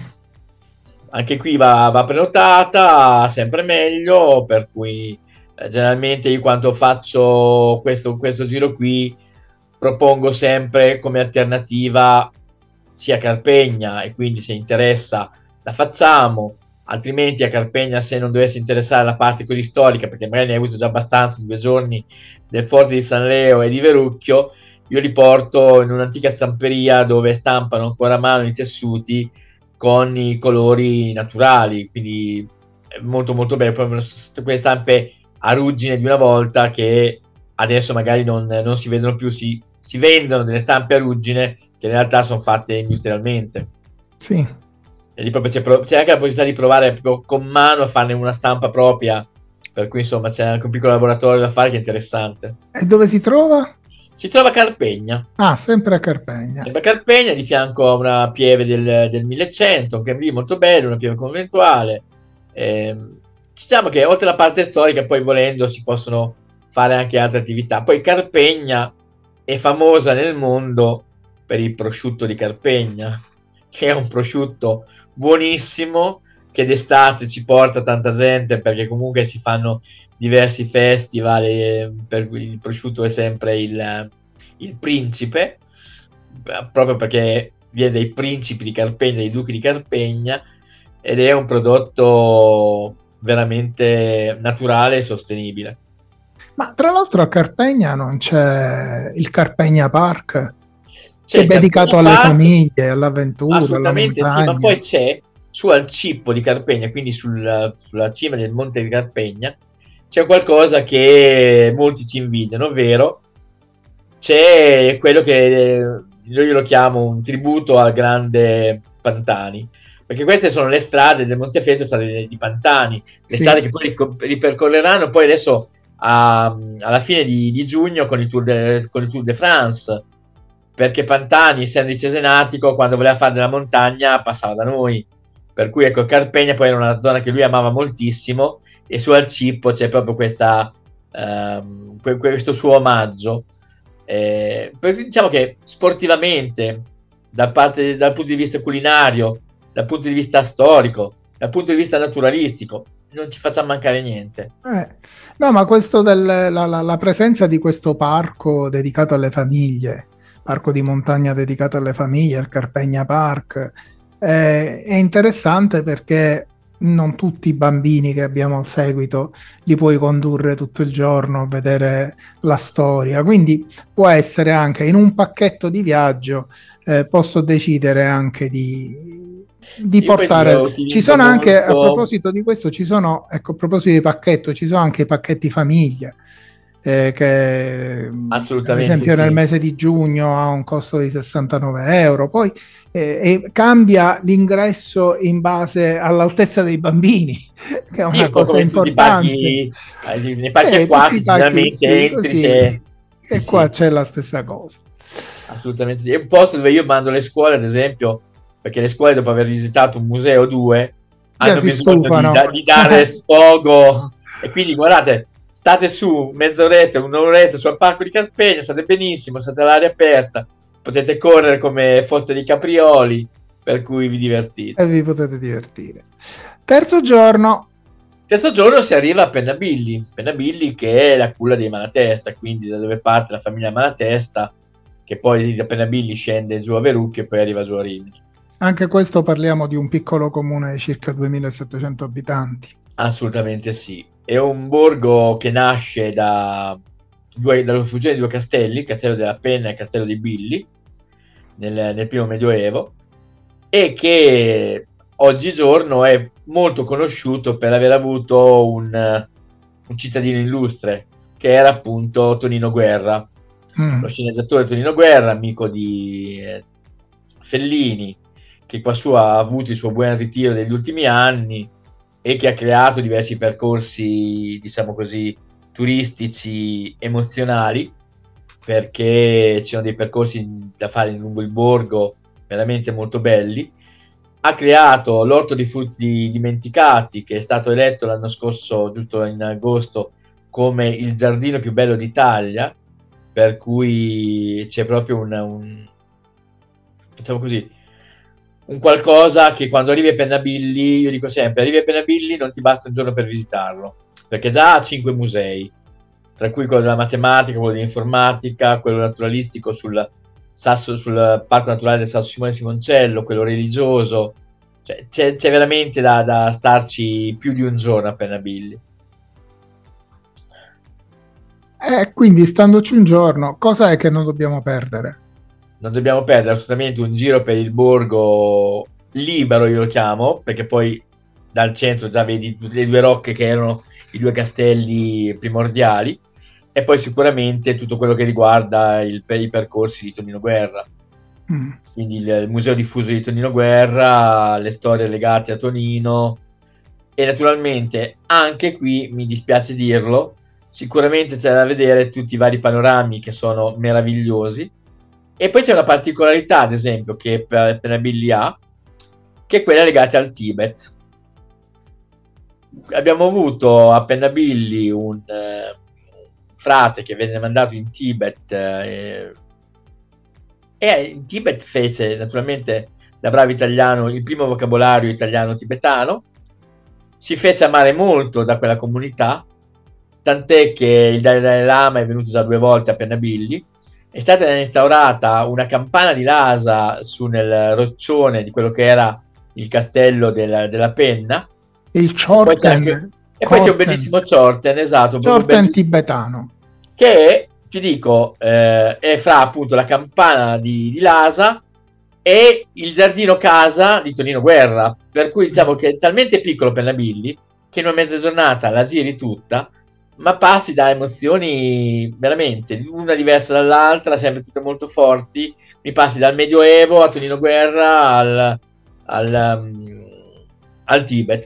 Anche qui va, va prenotata, sempre meglio, per cui eh, generalmente io quando faccio questo, questo giro qui propongo sempre come alternativa sia Carpegna, e quindi se interessa la facciamo, altrimenti a Carpegna, se non dovesse interessare la parte così storica, perché magari ne hai avuto già abbastanza in due giorni del Forte di San Leo e di Verrucchio, io li porto in un'antica stamperia dove stampano ancora a mano i tessuti con i colori naturali, quindi è molto molto bello. Poi quelle stampe a ruggine di una volta che adesso magari non, non si vedono più, si, si vendono delle stampe a ruggine che in realtà sono fatte industrialmente.
Sì.
E lì proprio c'è, c'è anche la possibilità di provare proprio con mano a farne una stampa propria, per cui insomma c'è anche un piccolo laboratorio da fare che è interessante.
E dove si trova?
Si trova a Carpegna.
Ah, sempre a Carpegna.
Sempre a Carpegna, di fianco a una pieve del, del millecento, anche lì molto bello, una pieve conventuale. Eh, diciamo che oltre alla parte storica, poi volendo si possono fare anche altre attività. Poi Carpegna è famosa nel mondo per il prosciutto di Carpegna, che è un prosciutto buonissimo, che d'estate ci porta tanta gente, perché comunque si fanno diversi festival e per il prosciutto è sempre il, il principe, proprio perché viene dai principi di Carpegna, dai duchi di Carpegna, ed è un prodotto veramente naturale e sostenibile.
Ma tra l'altro a Carpegna non c'è il Carpegna Park,
c'è
che è dedicato alle
Park,
famiglie, all'avventura,
assolutamente
alla
sì, ma poi c'è su al cippo di Carpegna, quindi sul, sulla cima del monte di Carpegna, c'è qualcosa che molti ci invidiano, ovvero c'è quello che io lo chiamo un tributo al grande Pantani, perché queste sono le strade del Montefeltro, strade di Pantani, le
sì.
strade che poi ripercorreranno poi adesso a, alla fine di, di giugno con il, Tour de, con il Tour de France, perché Pantani, essendo di Cesenatico, quando voleva fare della montagna passava da noi, per cui ecco, Carpegna poi era una zona che lui amava moltissimo, e su al cippo c'è proprio questa, ehm, questo suo omaggio. Eh, perché diciamo che sportivamente, da parte, dal punto di vista culinario, dal punto di vista storico, dal punto di vista naturalistico, non ci facciamo mancare niente.
Eh, no, ma questo del, la, la, la presenza di questo parco dedicato alle famiglie, parco di montagna dedicato alle famiglie, il Carpegna Park, eh, è interessante perché non tutti i bambini che abbiamo al seguito li puoi condurre tutto il giorno a vedere la storia, quindi può essere anche in un pacchetto di viaggio, eh, posso decidere anche di, di portare, ci sono anche molto... a proposito di questo ci sono, ecco, a proposito di pacchetto ci sono anche i pacchetti famiglia, eh, che
assolutamente
ad esempio
sì.
nel mese di giugno ha un costo di sessantanove euro, poi eh, e cambia l'ingresso in base all'altezza dei bambini, che è una
Sì, un po'
cosa
come tutti i
importante.
parchi, nei parchi
Eh, tutti i
acquatici
pacchi,
generalmente
sì,
entri
così,
se... Sì,
e qua
sì,
c'è la stessa cosa.
assolutamente sì. È un posto dove io mando le scuole, ad esempio, perché le scuole dopo aver visitato un museo o due
Già
hanno
si
bisogno di,
stufano.
da- di dare sfogo, e quindi guardate, state su mezz'oretta, un'oretta sul parco di Carpegna, state benissimo, state all'aria aperta, potete correre come foste dei caprioli, per cui vi divertite.
E vi potete divertire. Terzo giorno.
Terzo giorno si arriva a Pennabilli, Pennabilli che è la culla dei Malatesta, quindi da dove parte la famiglia Malatesta, che poi da Pennabilli scende giù a Verrucchio e poi arriva giù a Rimini.
Anche questo parliamo di un piccolo comune di circa duemilasettecento abitanti.
Assolutamente sì. È un borgo che nasce da due, dalla fusione di due castelli, il castello della Penna e il castello di Billi, nel, nel primo medioevo, e che oggigiorno è molto conosciuto per aver avuto un, un cittadino illustre, che era appunto Tonino Guerra, mm. lo sceneggiatore Tonino Guerra, amico di eh, Fellini, che qua su ha avuto il suo buon ritiro negli ultimi anni e che ha creato diversi percorsi, diciamo così, turistici emozionali, perché ci sono dei percorsi da fare lungo il borgo veramente molto belli. Ha creato l'Orto dei Frutti Dimenticati, che è stato eletto l'anno scorso, giusto in agosto, come il giardino più bello d'Italia, per cui c'è proprio un, un diciamo così, un qualcosa che quando arrivi a Pennabilli, io dico sempre, arrivi a Pennabilli non ti basta un giorno per visitarlo, perché già ha cinque musei, tra cui quello della matematica, quello dell'informatica, quello naturalistico sul Sasso, sul Parco Naturale del Sasso Simone Simoncello, quello religioso, cioè, c'è, c'è veramente da, da starci più di un giorno a Pennabilli.
Eh, quindi standoci un giorno, cosa è che non dobbiamo perdere?
Non dobbiamo perdere assolutamente un giro per il borgo libero, io lo chiamo, perché poi dal centro già vedi le due rocche che erano i due castelli primordiali, e poi sicuramente tutto quello che riguarda il, i percorsi di Tonino Guerra, mm. quindi il, il museo diffuso di Tonino Guerra, le storie legate a Tonino, e naturalmente anche qui, mi dispiace dirlo, sicuramente c'è da vedere tutti i vari panorami che sono meravigliosi. E poi c'è una particolarità, ad esempio, che per Pennabilli ha, che è quella legata al Tibet. Abbiamo avuto a Pennabilli un eh, frate che venne mandato in Tibet eh, e in Tibet fece naturalmente, da bravo italiano, il primo vocabolario italiano tibetano, si fece amare molto da quella comunità, tant'è che il Dalai Lama è venuto già due volte a Pennabilli. È stata instaurata una campana di Lhasa su nel roccione di quello che era il castello della, della Penna.
Il Chorten.
E poi, e poi c'è un bellissimo Chorten, esatto.
Chorten tibetano.
Che, ti dico, eh, è fra appunto la campana di, di Lhasa e il giardino casa di Tonino Guerra. Per cui diciamo che è talmente piccolo Pennabilli che in una mezza giornata la giri tutta, ma passi da emozioni veramente una diversa dall'altra, sempre tutte molto forti. Mi passi dal Medioevo a Tonino Guerra al, al, um, al Tibet.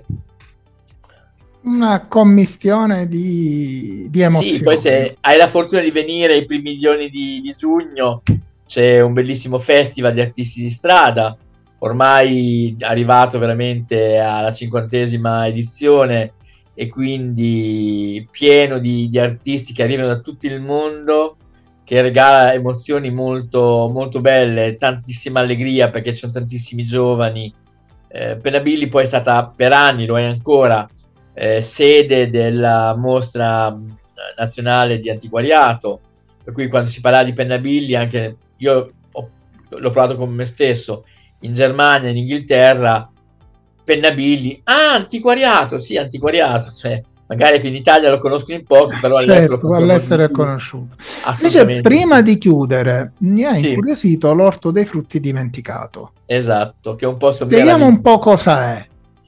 Una commistione di, di emozioni.
Sì, poi se hai la fortuna di venire i primi giorni di, di giugno, c'è un bellissimo festival di artisti di strada, ormai arrivato veramente alla cinquantesima edizione, e quindi pieno di, di artisti che arrivano da tutto il mondo, che regala emozioni molto, molto belle, tantissima allegria perché ci sono tantissimi giovani. Eh, Pennabilli poi è stata per anni, lo è ancora, eh, sede della mostra nazionale di antiquariato, per cui quando si parla di Pennabilli, anche io ho, l'ho provato con me stesso, in Germania, in Inghilterra, Pennabilli, ah, antiquariato, sì, antiquariato, cioè magari qui in Italia lo conoscono in pochi, però
certo, all'estero è conosciuto. Invece, prima di chiudere, mi ha sì. incuriosito l'Orto dei Frutti Dimenticato.
Esatto, che è un posto
Spieghiamo un po' cosa è.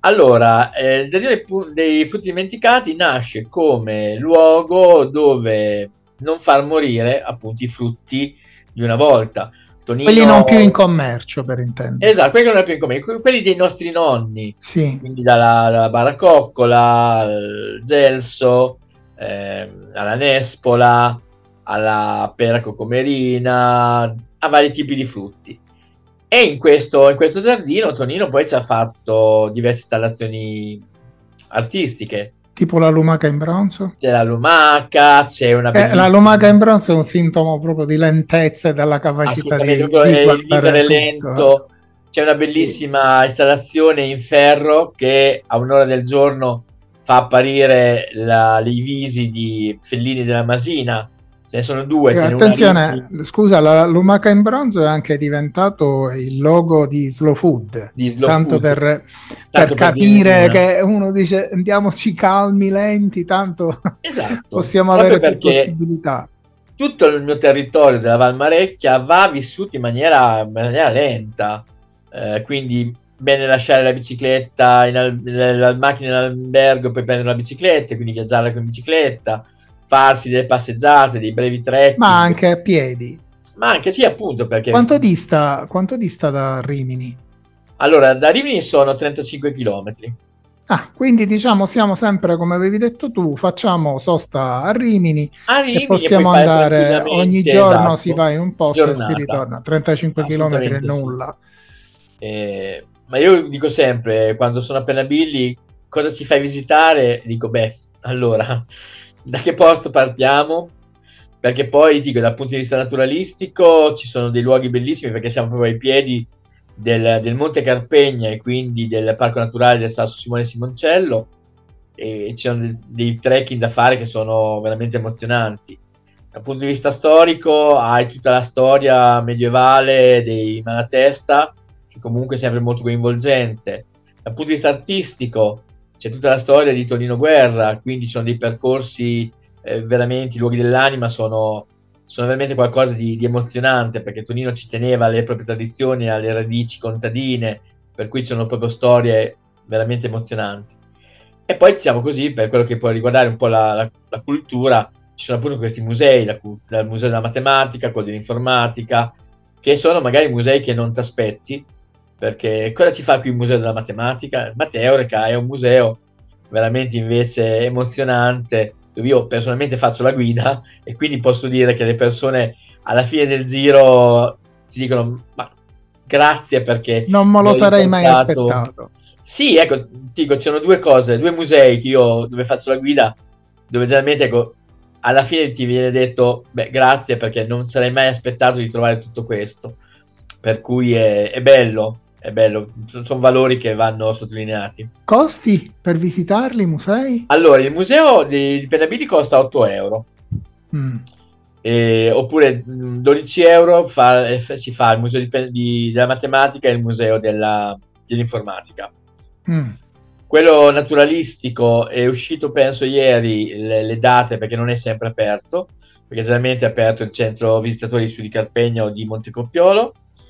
Allora, eh, il Giardino dei, pu- dei Frutti Dimenticati nasce come luogo dove non far morire appunto i frutti di una volta.
Quelli non più in
Tonino,
commercio, per intendere.
esatto, quelli che non è più in comune, que- quelli dei nostri nonni,
Sì.
quindi dalla, dalla baracoccola, al gelso, ehm, alla nespola, alla pera cocomerina, a vari tipi di frutti. E in questo, in questo giardino Tonino poi ci ha fatto diverse installazioni artistiche.
Tipo la lumaca in bronzo?
C'è la lumaca, c'è una
Eh, la
bellissima...
lumaca in bronzo è un sintomo proprio di lentezza e della capacità
Assolutamente,
di,
proprio,
di
eh, il
guardare
vivere
tutto.
lento. C'è una
Sì.
bellissima installazione in ferro che a un'ora del giorno fa apparire la- i visi di Fellini della Masina. Ce ne sono due,
Eh,
ce n'è una a
Attenzione,
Rimini
scusa, la lumaca in bronzo è anche diventato il logo di Slow Food,
di Slow
tanto
Food,
per, per
tanto per
capire
dirne una.
che uno dice andiamoci calmi, lenti, tanto
Esatto,
possiamo
proprio
avere più
perché
possibilità.
tutto il mio territorio della Valmarecchia va vissuto in maniera, in maniera lenta, eh, quindi bene lasciare la bicicletta in al- la macchina in albergo e poi prendere la bicicletta, quindi viaggiare con bicicletta, farsi delle passeggiate, dei brevi
Ma
trekking,
anche a piedi.
ma anche sì, appunto, perché
Quanto dista, quanto dista da Rimini?
allora da Rimini sono trentacinque chilometri.
Ah, quindi diciamo siamo sempre, come avevi detto tu, facciamo sosta a Rimini
A
e
Rimini e puoi
possiamo
fare
andare ogni
tranquillamente,
giorno, si
esatto,
va in un posto e si
giornata,
ritorna. trentacinque chilometri è
assolutamente sì.
nulla.
Eh, ma io dico sempre, quando sono appena Billy, cosa ci fai visitare? Dico, beh, allora, da che posto partiamo? Perché poi, dico, dal punto di vista naturalistico ci sono dei luoghi bellissimi, perché siamo proprio ai piedi del, del Monte Carpegna e quindi del Parco Naturale del Sasso Simone Simoncello, e ci sono dei, dei trekking da fare che sono veramente emozionanti. Dal punto di vista storico hai tutta la storia medievale dei Malatesta, che comunque è sempre molto coinvolgente. Dal punto di vista artistico c'è tutta la storia di Tonino Guerra, quindi ci sono dei percorsi eh, veramente, i luoghi dell'anima sono, sono veramente qualcosa di, di emozionante, perché Tonino ci teneva alle proprie tradizioni, alle radici contadine, per cui ci sono proprio storie veramente emozionanti. E poi diciamo così, per quello che può riguardare un po' la, la, la cultura, ci sono appunto questi musei, la, il museo della matematica, quello dell'informatica, che sono magari musei che non ti aspetti, perché cosa ci fa qui il museo della matematica? Mateorica è un museo veramente invece emozionante, dove io personalmente faccio la guida e quindi posso dire che le persone alla fine del giro ci dicono ma grazie perché
Non me
mi
lo
hai
sarei mai
riportato.
aspettato.
Sì, ecco, dico, c'erano due cose, due musei che io dove faccio la guida, dove generalmente ecco, alla fine ti viene detto beh, grazie perché non sarei mai aspettato di trovare tutto questo. Per cui è, è bello, è bello, sono valori che vanno sottolineati.
Costi per visitarli, i musei?
Allora, il museo di, di Penabili costa otto euro.
Mm.
E, oppure mh, dodici euro fa, eh, si fa il museo di, di, della matematica e il museo della, dell'informatica.
Mm.
Quello naturalistico è uscito penso ieri le, le date perché non è sempre aperto, perché generalmente è aperto il centro visitatori su di Carpegna o di Montecopiolo,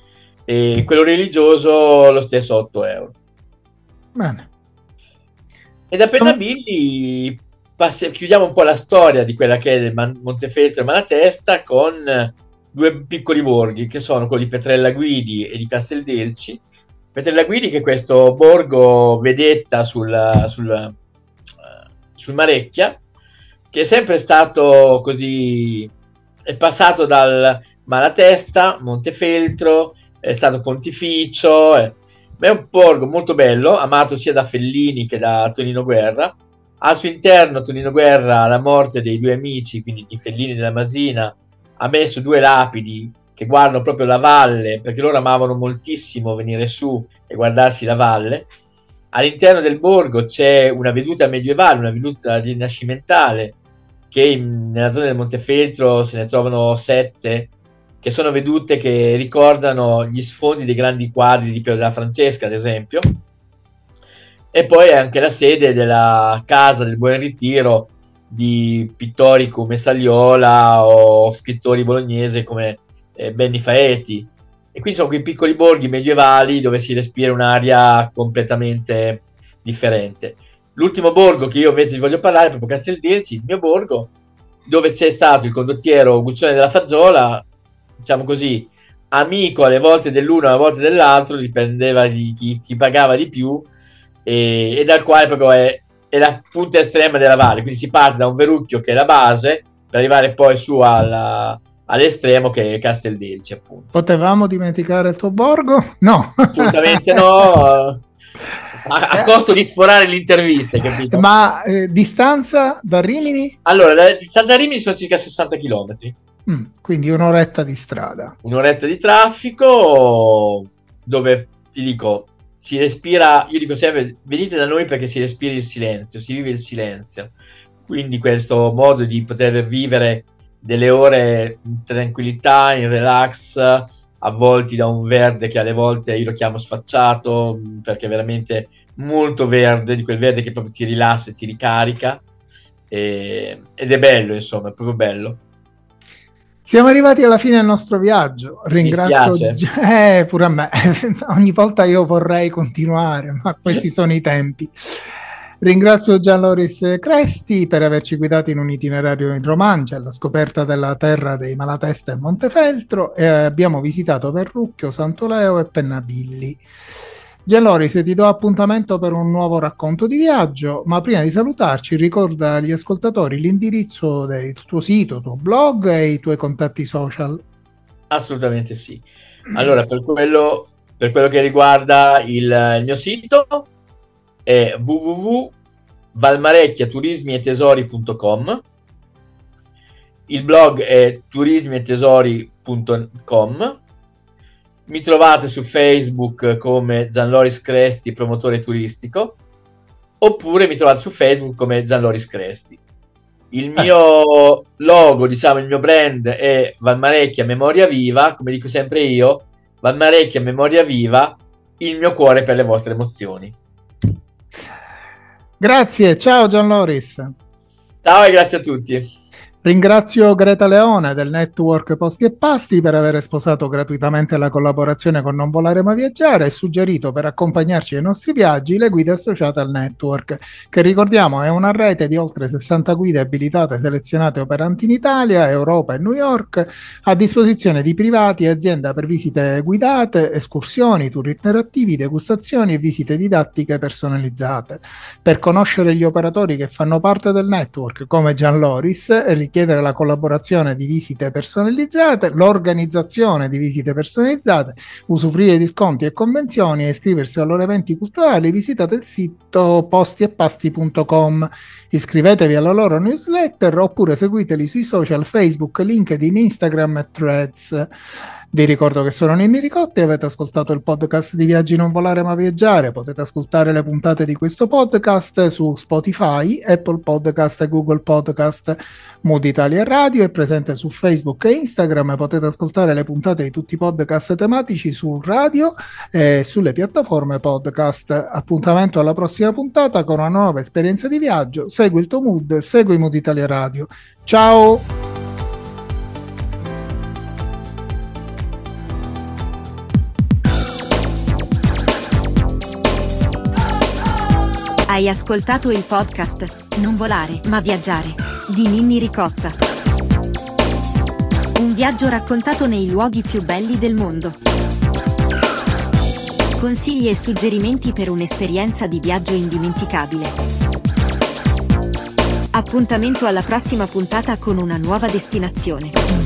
e quello religioso lo stesso otto euro.
Bene.
E da Pennabilli passi, chiudiamo un po' la storia di quella che è del Man- Montefeltro e Malatesta con due piccoli borghi che sono quelli di Petrella Guidi e di Casteldelci. Petrella Guidi che è questo borgo vedetta sul, sul, uh, sul Marecchia, che è sempre stato così, è passato dal Malatesta, Montefeltro, è stato pontificio, è, è un borgo molto bello, amato sia da Fellini che da Tonino Guerra. Al suo interno Tonino Guerra, alla morte dei due amici, quindi di Fellini e della Masina, ha messo due lapidi che guardano proprio la valle, perché loro amavano moltissimo venire su e guardarsi la valle. All'interno del borgo c'è una veduta medievale, una veduta rinascimentale, che in, nella zona del Montefeltro se ne trovano sette, che sono vedute che ricordano gli sfondi dei grandi quadri di Piero della Francesca, ad esempio. E poi è anche la sede della Casa del Buon Ritiro di pittori come Sagliola o scrittori bolognesi come eh, Benni Faeti. E quindi sono quei piccoli borghi medievali dove si respira un'aria completamente differente. L'ultimo borgo che io invece vi voglio parlare è proprio Casteldelci, il mio borgo, dove c'è stato il condottiero Guccione della Faggiola, diciamo così, amico alle volte dell'uno, alle volte dell'altro, dipendeva di chi, chi pagava di più, e, e dal quale proprio è, è la punta estrema della valle, quindi si parte da un Verrucchio che è la base, per arrivare poi su alla, all'estremo che è Casteldelci, appunto.
Potevamo dimenticare il tuo borgo? No.
Assolutamente no. A, a costo di sforare l'intervista, capito?
Ma eh, distanza da Rimini?
Allora, la distanza da Rimini sono circa sessanta chilometri.
Mm, quindi un'oretta di strada.
Un'oretta di traffico, dove ti dico, si respira, io dico sempre, venite da noi perché si respira il silenzio, si vive il silenzio. Quindi questo modo di poter vivere delle ore in tranquillità, in relax, avvolti da un verde che alle volte io lo chiamo sfacciato, perché è veramente molto verde, di quel verde che proprio ti rilassa e ti ricarica, e, ed è bello, insomma, è proprio bello.
Siamo arrivati alla fine del nostro viaggio. Ringrazio, eh, pure a me. Ogni volta io vorrei continuare, ma questi sono i tempi. Ringrazio Gianloris Cresti per averci guidato in un itinerario in Romagna alla scoperta della terra dei Malatesta e Montefeltro, e abbiamo visitato Verrucchio, Sant'Oleo e Pennabilli. Gianloris, ti do appuntamento per un nuovo racconto di viaggio, ma prima di salutarci ricorda agli ascoltatori l'indirizzo del tuo sito, tuo blog e i tuoi contatti social.
Assolutamente sì. Allora, per quello, per quello che riguarda il, il mio sito è w w w punto valmarecchiaturismietesori punto com, il blog è turismietesori punto com, mi trovate su Facebook come Gianloris Cresti, promotore turistico, oppure mi trovate su Facebook come Gianloris Cresti. Il mio logo, diciamo, il mio brand è Valmarecchia Memoria Viva, come dico sempre io, Valmarecchia Memoria Viva, il mio cuore per le vostre emozioni.
Grazie, ciao Gianloris.
Ciao e grazie a tutti.
Ringrazio Greta Leone del network Posti e Pasti per aver sposato gratuitamente la collaborazione con Non Volare Ma Viaggiare e suggerito per accompagnarci ai nostri viaggi le guide associate al network, che ricordiamo è una rete di oltre sessanta guide abilitate, selezionate, operanti in Italia, Europa e New York, a disposizione di privati e aziende per visite guidate, escursioni, tour interattivi, degustazioni e visite didattiche personalizzate. Per conoscere gli operatori che fanno parte del network, come Gianloris, chiedere la collaborazione di visite personalizzate, l'organizzazione di visite personalizzate, usufruire di sconti e convenzioni e iscriversi ai loro eventi culturali, visitate il sito posti e pasti punto com. Iscrivetevi alla loro newsletter oppure seguiteli sui social Facebook, LinkedIn, Instagram e Threads. Vi ricordo che sono Ninni Ricotti e avete ascoltato il podcast di Viaggi Non Volare Ma Viaggiare. Potete ascoltare le puntate di questo podcast su Spotify, Apple Podcast e Google Podcast. Mood Italia Radio è presente su Facebook e Instagram. Potete ascoltare le puntate di tutti i podcast tematici su radio e sulle piattaforme podcast. Appuntamento alla prossima puntata con una nuova esperienza di viaggio. Segui il tuo mood, segui Mood Italia Radio. Ciao!
Hai ascoltato il podcast Non volare ma viaggiare di Ninni Ricotta. Un viaggio raccontato nei luoghi più belli del mondo. Consigli e suggerimenti per un'esperienza di viaggio indimenticabile. Appuntamento alla prossima puntata con una nuova destinazione.